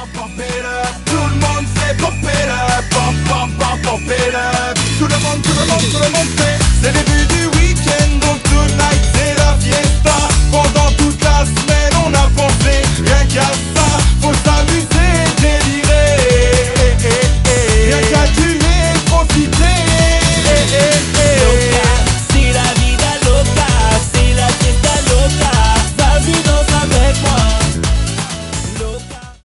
Tout le monde fait pop it up, pop, pop, pop, pop it up. Tout le monde fait